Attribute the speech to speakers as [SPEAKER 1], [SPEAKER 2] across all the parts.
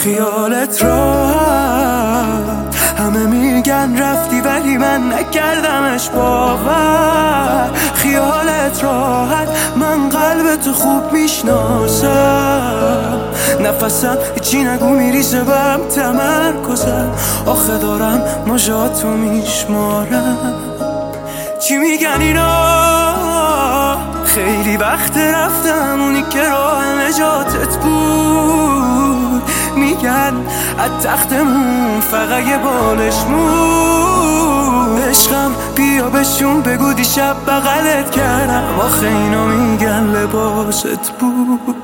[SPEAKER 1] خیالت راحت، همه میگن رفتی ولی من نکردمش باور. خیالت راحت، من قلب تو خوب میشناسم. نفسم هیچی نگو میریزه بهم تمرکزم. آخه دارم مژاتو میشمارم. چی میگن اینا؟ خیلی وقت رفتم، اونی که راه نجاتت بود. میگن از تختمون فقط یه بالش مون. عشقم بیا بهشون بگو دیشب بغلت کردم. آخه اینا میگن لباست بود.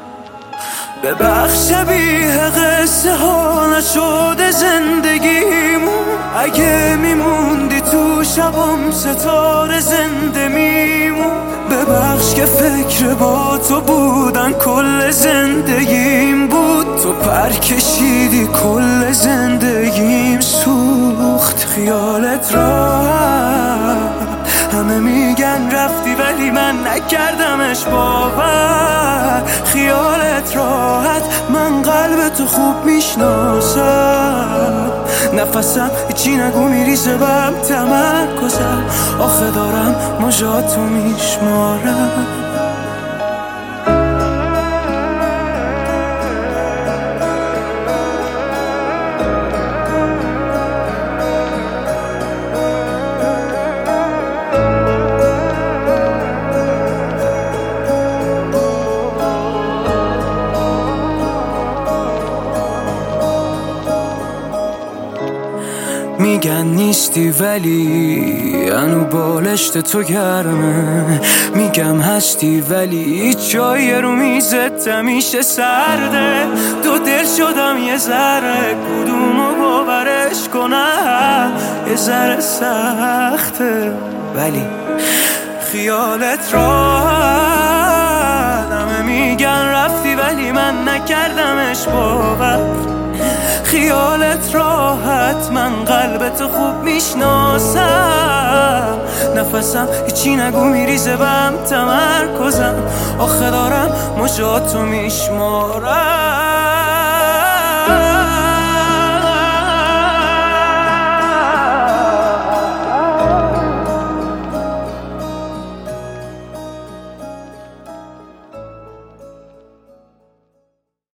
[SPEAKER 1] ببخش شبیه قصه ها نشده زندگیمون. اگه میموندی تو شبم ستاره زنده میمون. ببخش که فکر با تو بودن کل زندگیم بود. تو پر کشیدی کل زندگیم سوخت. خیالت راحت، همه میگن رفتی ولی من نکردمش باور. خیالت راحت، من قلب تو خوب میشناسم. نفسم هیچی نگو میریزه بهم تمرکزم. آخه دارم مژاتو میشمارم. میگن نیستی ولی انو بالشت تو گرمه. میگم هستی ولی هیچ جایی رو میزت همیشه سرده. دو دل شدم یه ذره، کدومو باورش کنم؟ یه ذره سخته ولی خیالت راحت. همه میگن رفتی ولی من نکردمش باور. خیالت راحت، من قلبت خوب میشناسم. نفسم هیچی نگو میریزه بهم تمرکزم. آخه دارم مژاتو میشمارم.